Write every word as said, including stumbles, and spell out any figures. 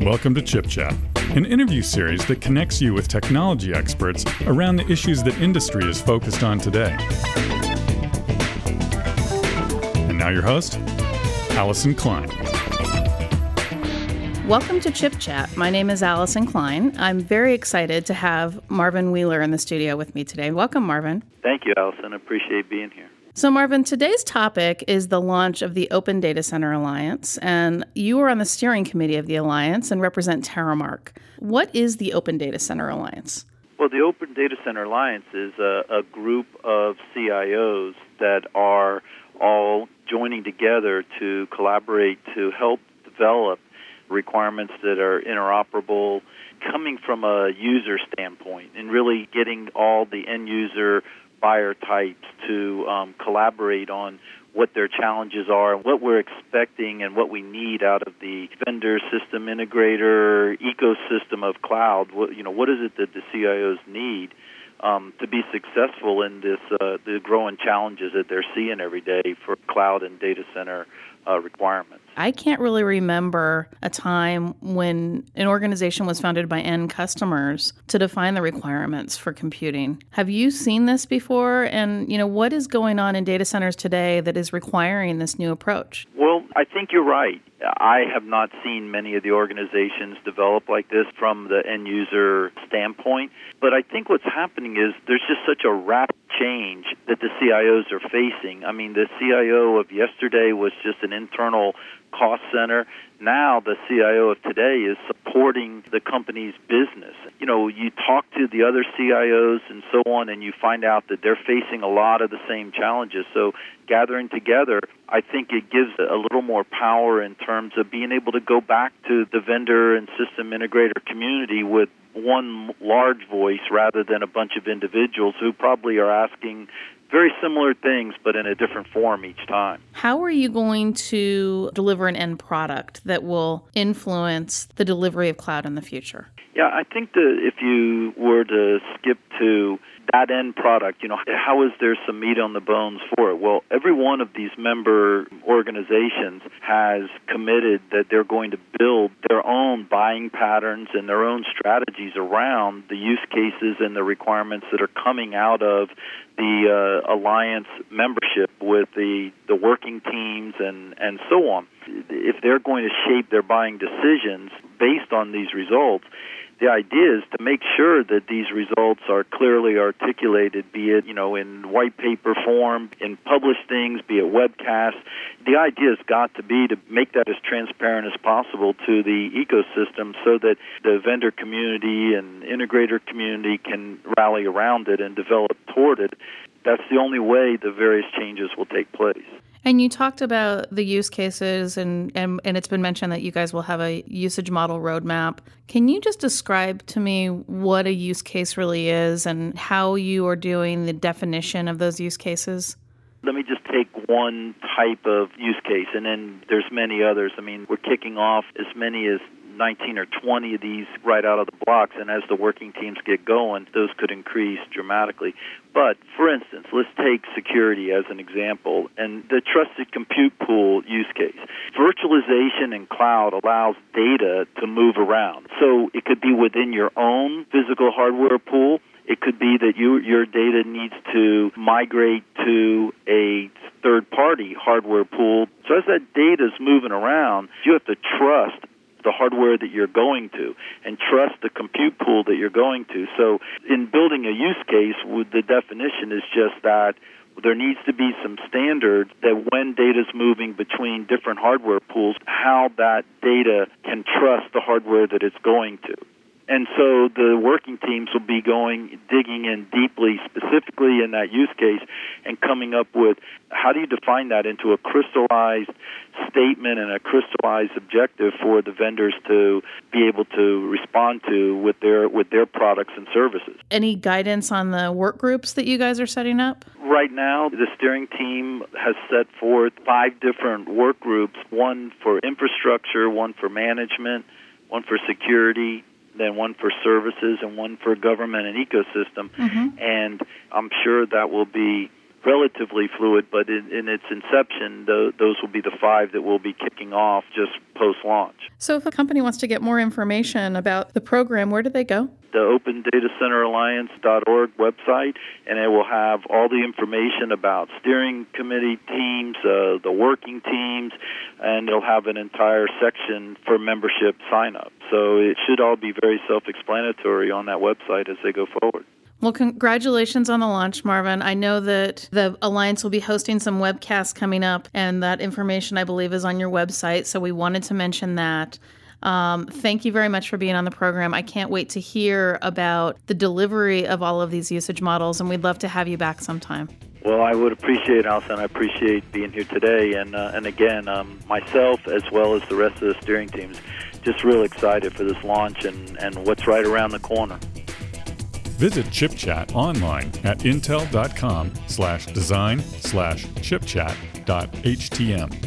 Welcome to Chip Chat, an interview series that connects you with technology experts around the issues that industry is focused on today. And now your host, Allison Klein. Welcome to Chip Chat. My name is Allison Klein. I'm very excited to have Marvin Wheeler in the studio with me today. Welcome, Marvin. Thank you, Allison. I appreciate being here. So, Marvin, today's topic is the launch of the Open Data Center Alliance, and you are on the steering committee of the Alliance and represent Terramark. What is the Open Data Center Alliance? Well, the Open Data Center Alliance is a, a group of C I Os that are all joining together to collaborate to help develop requirements that are interoperable, coming from a user standpoint, and really getting all the end-user buyer types to um, collaborate on what their challenges are and what we're expecting and what we need out of the vendor, system integrator, ecosystem of cloud. What, you know, what is it that the C I Os need um, to be successful in this uh, the growing challenges that they're seeing every day for cloud and data center uh, requirements? I can't really remember a time when an organization was founded by end customers to define the requirements for computing. Have you seen this before? And, you know, what is going on in data centers today that is requiring this new approach? Well, I think you're right. I have not seen many of the organizations develop like this from the end user standpoint. But I think what's happening is there's just such a rapid change that the C I Os are facing. I mean, the C I O of yesterday was just an internal cost center. Now the C I O of today is supporting the company's business. You know, you talk to the other C I Os and so on, and you find out that they're facing a lot of the same challenges. So gathering together, I think it gives a little more power in terms of being able to go back to the vendor and system integrator community with one large voice rather than a bunch of individuals who probably are asking very similar things, but in a different form each time. How are you going to deliver an end product that will influence the delivery of cloud in the future? Yeah, I think that if you were to skip to that end product, you know, how is there some meat on the bones for it? Well, every one of these member organizations has committed that they're going to build their own buying patterns and their own strategies around the use cases and the requirements that are coming out of the uh, alliance membership with the, the working teams and, and so on. If they're going to shape their buying decisions based on these results, the idea is to make sure that these results are clearly articulated, be it, you know, in white paper form, in published things, be it webcasts. The idea has got to be to make that as transparent as possible to the ecosystem so that the vendor community and integrator community can rally around it and develop toward it. That's the only way the various changes will take place. And you talked about the use cases, and, and, and it's been mentioned that you guys will have a usage model roadmap. Can you just describe to me what a use case really is and how you are doing the definition of those use cases? Let me just take one type of use case, and then there's many others. I mean, we're kicking off as many as nineteen or twenty of these right out of the blocks, and as the working teams get going, those could increase dramatically. But, for instance, let's take security as an example, and the trusted compute pool use case. Virtualization in cloud allows data to move around. So it could be within your own physical hardware pool. It could be that you, your data needs to migrate to a third-party hardware pool. So as that data is moving around, you have to trust the hardware that you're going to and trust the compute pool that you're going to. So in building a use case, the definition is just that there needs to be some standards that when data is moving between different hardware pools, how that data can trust the hardware that it's going to. And so the working teams will be going, digging in deeply, specifically in that use case, and coming up with how do you define that into a crystallized statement and a crystallized objective for the vendors to be able to respond to with their with their products and services. Any guidance on the work groups that you guys are setting up? Right now, the steering team has set forth five different work groups, one for infrastructure, one for management, one for security, then one for services, and one for government and ecosystem. Mm-hmm. And I'm sure that will be relatively fluid, but in, in its inception, the, those will be the five that will be kicking off just post-launch. So if a company wants to get more information about the program, where do they go? The Open Data Center Alliance dot org website, and it will have all the information about steering committee teams, uh, the working teams, and it'll have an entire section for membership sign-up. So it should all be very self-explanatory on that website as they go forward. Well, congratulations on the launch, Marvin. I know that the Alliance will be hosting some webcasts coming up, and that information, I believe, is on your website, so we wanted to mention that. Um, thank you very much for being on the program. I can't wait to hear about the delivery of all of these usage models, and we'd love to have you back sometime. Well, I would appreciate it, Allison. I appreciate being here today. And, uh, and again, um, myself as well as the rest of the steering teams, just real excited for this launch and, and what's right around the corner. Visit ChipChat online at intel.com slash design slash chipchat dot htm.